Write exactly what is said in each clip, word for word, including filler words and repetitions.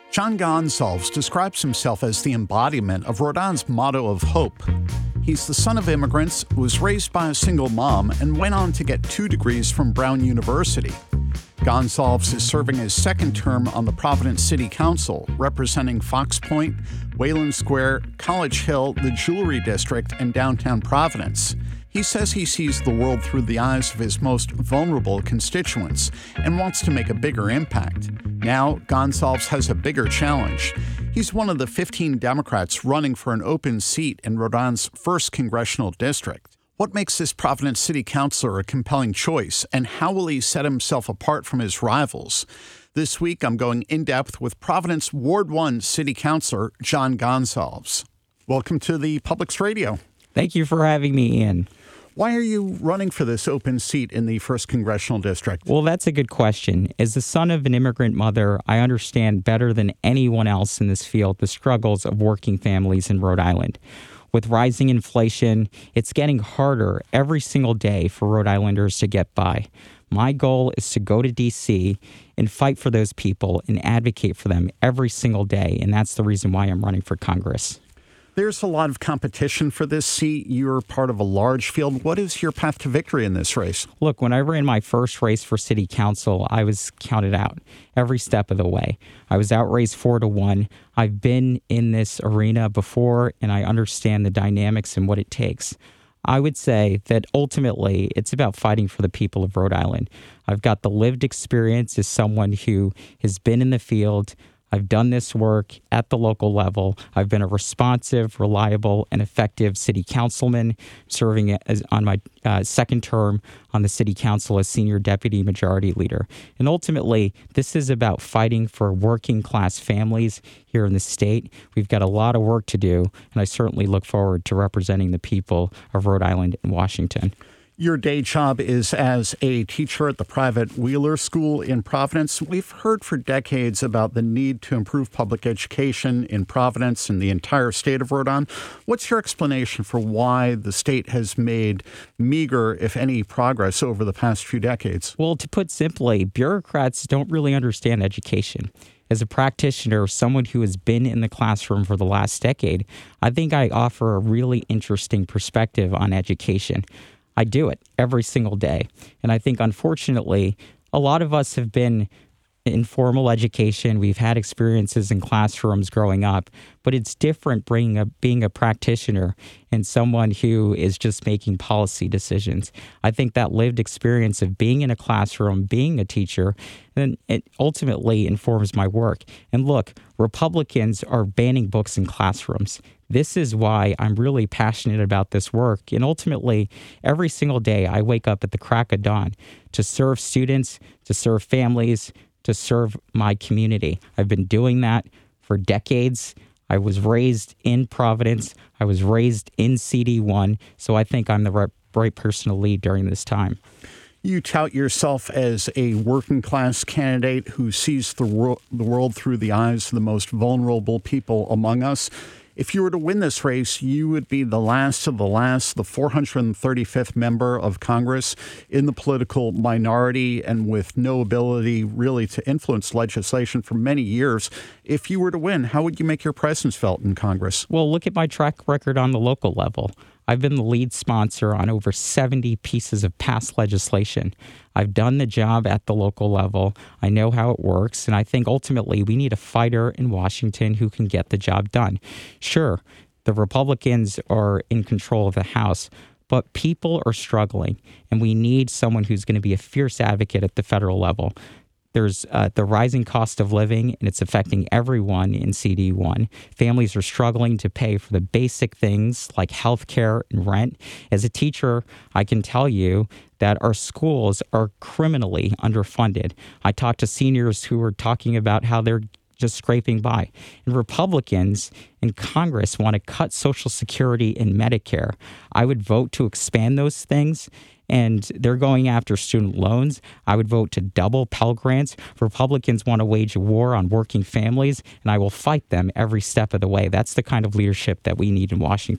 John Gonsalves describes himself as the embodiment of Rhode Island's motto of hope. He's the son of immigrants, was raised by a single mom, and went on to get two degrees from Brown University. Gonsalves is serving his second term on the Providence City Council, representing Fox Point, Wayland Square, College Hill, the Jewelry District, and downtown Providence. He says he sees the world through the eyes of his most vulnerable constituents and wants to make a bigger impact. Now, Gonsalves has a bigger challenge. He's one of the fifteen Democrats running for an open seat in Rhode Island's first congressional district. What makes this Providence City Councilor a compelling choice, and how will he set himself apart from his rivals? This week, I'm going in-depth with Providence Ward one City Councilor John Gonsalves. Welcome to the Publix Radio. Thank you for having me in. Why are you running for this open seat in the first Congressional District? Well, that's a good question. As the son of an immigrant mother, I understand better than anyone else in this field the struggles of working families in Rhode Island. With rising inflation, it's getting harder every single day for Rhode Islanders to get by. My goal is to go to D C and fight for those people and advocate for them every single day, and that's the reason why I'm running for Congress. There's a lot of competition for this seat. You're part of a large field. What is your path to victory in this race? Look, when I ran my first race for city council, I was counted out every step of the way. I was outraced four to one. I've been in this arena before, and I understand the dynamics and what it takes. I would say that ultimately it's about fighting for the people of Rhode Island. I've got the lived experience as someone who has been in the field. I've done this work at the local level. I've been a responsive, reliable, and effective city councilman, serving as on my uh, second term on the city council as senior deputy majority leader. And ultimately, this is about fighting for working class families here in the state. We've got a lot of work to do, and I certainly look forward to representing the people of Rhode Island and Washington. Your day job is as a teacher at the private Wheeler School in Providence. We've heard for decades about the need to improve public education in Providence and the entire state of Rhode Island. What's your explanation for why the state has made meager, if any, progress over the past few decades? Well, to put simply, bureaucrats don't really understand education. As a practitioner, someone who has been in the classroom for the last decade, I think I offer a really interesting perspective on education. I do it every single day. And I think, unfortunately, a lot of us have been in formal education. We've had experiences in classrooms growing up, but it's different bringing a, being a practitioner and someone who is just making policy decisions. I think that lived experience of being in a classroom, being a teacher, then it ultimately informs my work. And look, Republicans are banning books in classrooms. This is why I'm really passionate about this work. And ultimately, every single day I wake up at the crack of dawn to serve students, to serve families, to serve my community. I've been doing that for decades. I was raised in Providence. I was raised in C D one. So I think I'm the right, right person to lead during this time. You tout yourself as a working class candidate who sees the, wor- the world through the eyes of the most vulnerable people among us. If you were to win this race, you would be the last of the last, the four hundred thirty-fifth member of Congress in the political minority and with no ability really to influence legislation for many years. If you were to win, how would you make your presence felt in Congress? Well, look at my track record on the local level. I've been the lead sponsor on over seventy pieces of past legislation. I've done the job at the local level. I know how it works, and I think ultimately we need a fighter in Washington who can get the job done. Sure, the Republicans are in control of the House, but people are struggling, and we need someone who's going to be a fierce advocate at the federal level. There's uh, the rising cost of living, and it's affecting everyone in C D one. Families are struggling to pay for the basic things like health care and rent. As a teacher, I can tell you that our schools are criminally underfunded. I talk to seniors who are talking about how they're just scraping by. And Republicans in Congress want to cut Social Security and Medicare. I would vote to expand those things, and they're going after student loans. I would vote to double Pell Grants. Republicans want to wage a war on working families, and I will fight them every step of the way. That's the kind of leadership that we need in Washington.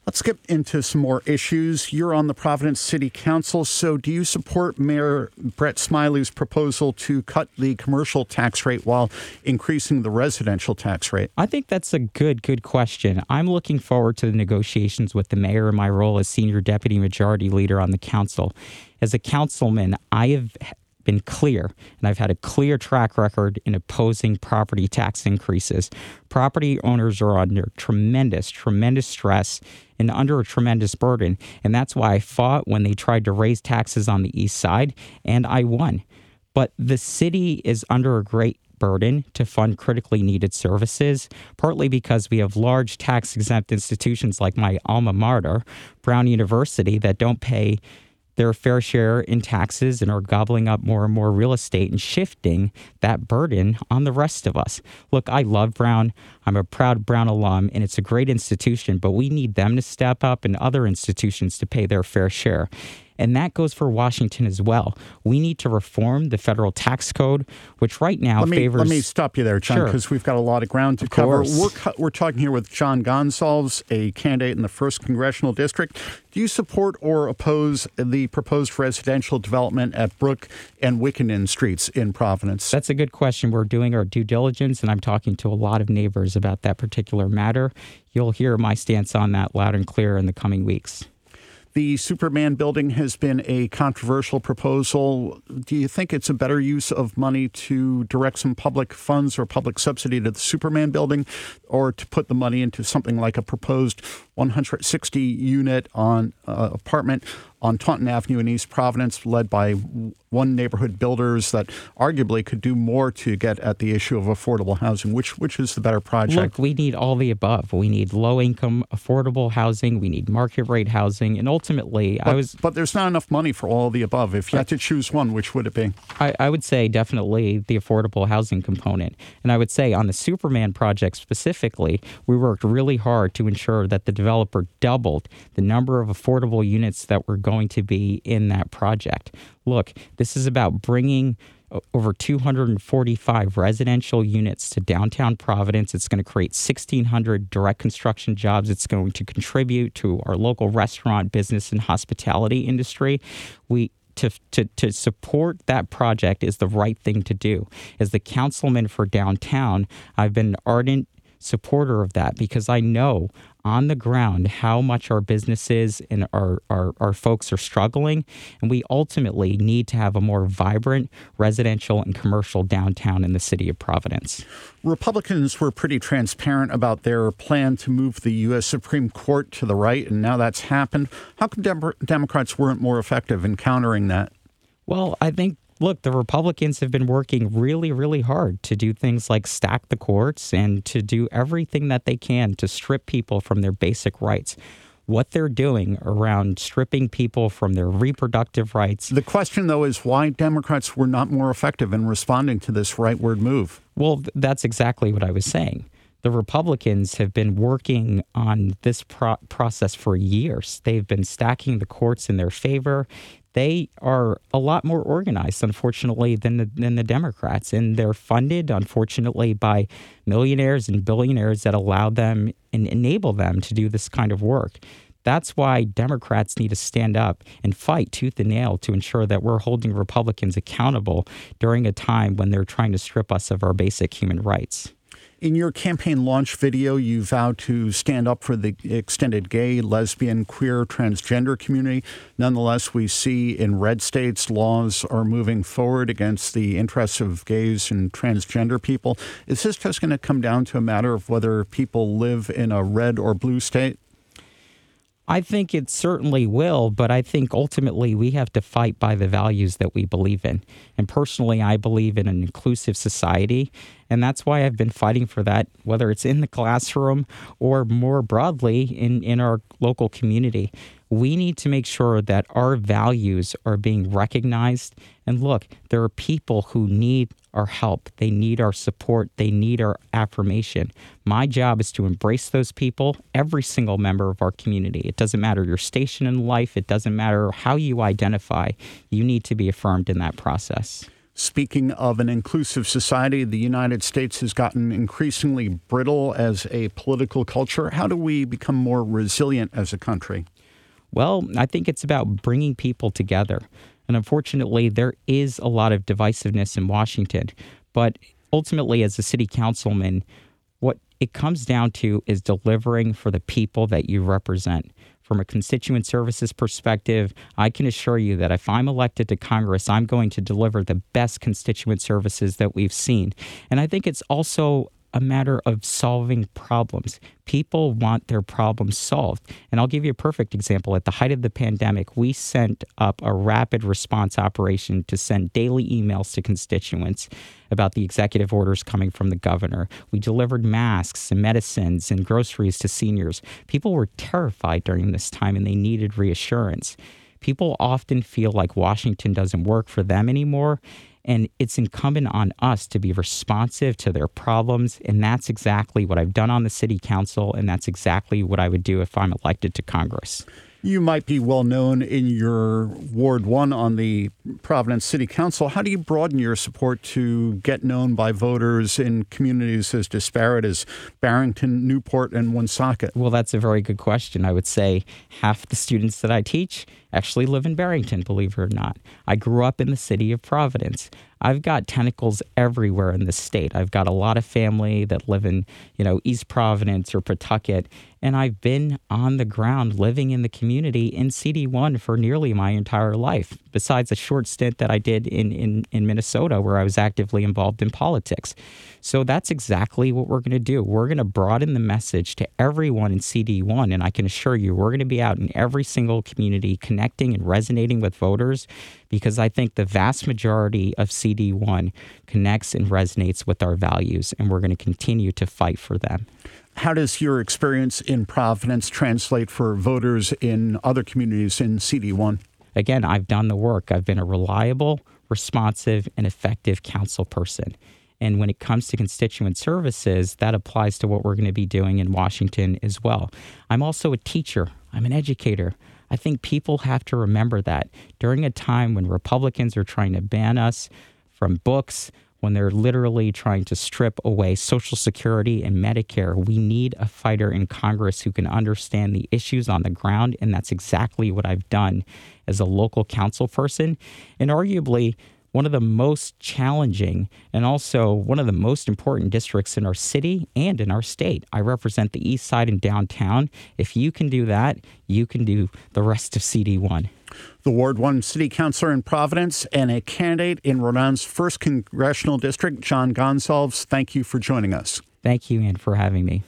Let's get into some more issues. You're on the Providence City Council, so do you support Mayor Brett Smiley's proposal to cut the commercial tax rate while increasing the residential tax rate? I think that's a good, good question. I'm looking forward to the negotiations with the mayor in my role as senior deputy majority leader on the council. As a councilman, I have been clear, and I've had a clear track record in opposing property tax increases. Property owners are under tremendous, tremendous stress and under a tremendous burden. And that's why I fought when they tried to raise taxes on the east side, and I won. But the city is under a great burden to fund critically needed services, partly because we have large tax-exempt institutions like my alma mater, Brown University, that don't pay their fair share in taxes and are gobbling up more and more real estate and shifting that burden on the rest of us. Look, I love Brown. I'm a proud Brown alum, and it's a great institution, but we need them to step up and other institutions to pay their fair share. And that goes for Washington as well. We need to reform the federal tax code, which right now let me, favors... Let me stop you there, John, because sure. we've got a lot of ground to of cover. We're, we're talking here with John Gonsalves, a candidate in the first Congressional District. Do you support or oppose the proposed residential development at Brook and Wickenden Streets in Providence? That's a good question. We're doing our due diligence, and I'm talking to a lot of neighbors about that particular matter. You'll hear my stance on that loud and clear in the coming weeks. The Superman building has been a controversial proposal. Do you think it's a better use of money to direct some public funds or public subsidy to the Superman building, or to put the money into something like a proposed one hundred sixty unit on uh, apartment on Taunton Avenue in East Providence, led by One Neighborhood Builders, that arguably could do more to get at the issue of affordable housing? Which which is the better project? Look, we need all the above. We need low-income, affordable housing. We need market-rate housing. And ultimately, but, I was... But there's not enough money for all of the above. If you had to choose one, which would it be? I, I would say definitely the affordable housing component. And I would say on the Superman project specifically, we worked really hard to ensure that the developer doubled the number of affordable units that were going to be in that project. Look, this is about bringing over two hundred forty-five residential units to downtown Providence. It's going to create sixteen hundred direct construction jobs. It's going to contribute to our local restaurant, business, and hospitality industry. We To, to, to support that project is the right thing to do. As the councilman for downtown, I've been an ardent supporter of that because I know on the ground how much our businesses and our, our, our folks are struggling, and we ultimately need to have a more vibrant residential and commercial downtown in the city of Providence. Republicans were pretty transparent about their plan to move the U S Supreme Court to the right, and now that's happened. How come Dem- Democrats weren't more effective in countering that? Well, I think Look, the Republicans have been working really, really hard to do things like stack the courts and to do everything that they can to strip people from their basic rights. What they're doing around stripping people from their reproductive rights. The question, though, is why Democrats were not more effective in responding to this rightward move. Well, that's exactly what I was saying. The Republicans have been working on this pro- process for years. They've been stacking the courts in their favor. They are a lot more organized, unfortunately, than the, than the Democrats. And they're funded, unfortunately, by millionaires and billionaires that allow them and enable them to do this kind of work. That's why Democrats need to stand up and fight tooth and nail to ensure that we're holding Republicans accountable during a time when they're trying to strip us of our basic human rights. In your campaign launch video, you vowed to stand up for the extended gay, lesbian, queer, transgender community. Nonetheless, we see in red states laws are moving forward against the interests of gays and transgender people. Is this just going to come down to a matter of whether people live in a red or blue state? I think it certainly will, but I think ultimately we have to fight by the values that we believe in. And personally, I believe in an inclusive society, and that's why I've been fighting for that, whether it's in the classroom or more broadly in, in our local community. We need to make sure that our values are being recognized. And look, there are people who need our help. They need our support. They need our affirmation. My job is to embrace those people, every single member of our community. It doesn't matter your station in life. It doesn't matter how you identify. You need to be affirmed in that process. Speaking of an inclusive society, the United States has gotten increasingly brittle as a political culture. How do we become more resilient as a country? Well, I think it's about bringing people together. And unfortunately, there is a lot of divisiveness in Washington. But ultimately, as a city councilman, what it comes down to is delivering for the people that you represent. From a constituent services perspective, I can assure you that if I'm elected to Congress, I'm going to deliver the best constituent services that we've seen. And I think it's also a matter of solving problems. People want their problems solved. And I'll give you a perfect example. At the height of the pandemic, we sent up a rapid response operation to send daily emails to constituents about the executive orders coming from the governor. We delivered masks and medicines and groceries to seniors. People were terrified during this time and they needed reassurance. People often feel like Washington doesn't work for them anymore. And it's incumbent on us to be responsive to their problems. And that's exactly what I've done on the city council. And that's exactly what I would do if I'm elected to Congress. You might be well known in your Ward one on the Providence City Council. How do you broaden your support to get known by voters in communities as disparate as Barrington, Newport, and Woonsocket? Well, that's a very good question. I would say half the students that I teach actually live in Barrington, believe it or not. I grew up in the city of Providence. I've got tentacles everywhere in the state. I've got a lot of family that live in, you know, East Providence or Pawtucket, and I've been on the ground living in the community in C D one for nearly my entire life, besides a short stint that I did in, in, in Minnesota where I was actively involved in politics. So that's exactly what we're going to do. We're going to broaden the message to everyone in C D one, and I can assure you we're going to be out in every single community connecting and resonating with voters, because I think the vast majority of C D one connects and resonates with our values, and we're going to continue to fight for them. How does your experience in Providence translate for voters in other communities in C D one? Again, I've done the work. I've been a reliable, responsive, and effective council person. And when it comes to constituent services, that applies to what we're going to be doing in Washington as well. I'm also a teacher. I'm an educator. I think people have to remember that during a time when Republicans are trying to ban us from books, when they're literally trying to strip away Social Security and Medicare, we need a fighter in Congress who can understand the issues on the ground. And that's exactly what I've done as a local council person. And arguably, one of the most challenging and also one of the most important districts in our city and in our state. I represent the east side and downtown. If you can do that, you can do the rest of C D one. The Ward one City Councilor in Providence and a candidate in Rhode Island's first Congressional District, John Gonsalves, thank you for joining us. Thank you, Ann, for having me.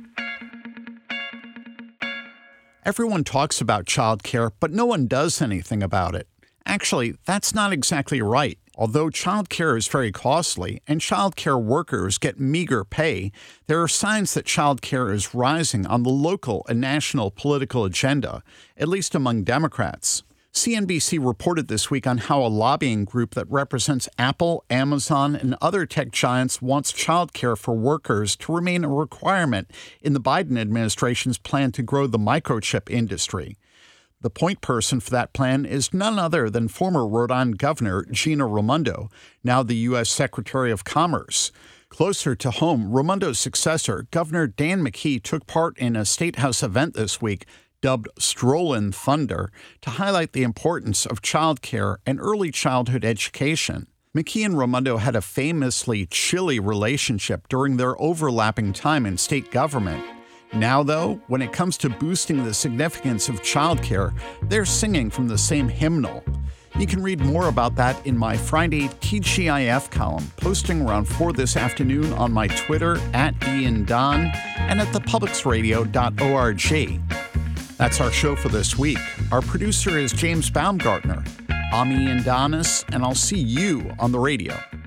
Everyone talks about childcare, but no one does anything about it. Actually, that's not exactly right. Although childcare is very costly and childcare workers get meager pay, there are signs that childcare is rising on the local and national political agenda, at least among Democrats. C N B C reported this week on how a lobbying group that represents Apple, Amazon, and other tech giants wants childcare for workers to remain a requirement in the Biden administration's plan to grow the microchip industry. The point person for that plan is none other than former Rhode Island Governor Gina Raimondo, now the U S Secretary of Commerce. Closer to home, Raimondo's successor, Governor Dan McKee, took part in a State House event this week dubbed Strollin' Thunder to highlight the importance of childcare and early childhood education. McKee and Raimondo had a famously chilly relationship during their overlapping time in state government. Now, though, when it comes to boosting the significance of childcare, they're singing from the same hymnal. You can read more about that in my Friday T G I F column, posting around four this afternoon on my Twitter at Ian Don and at the publics radio dot org. That's our show for this week. Our producer is James Baumgartner. I'm Ian Donis, and I'll see you on the radio.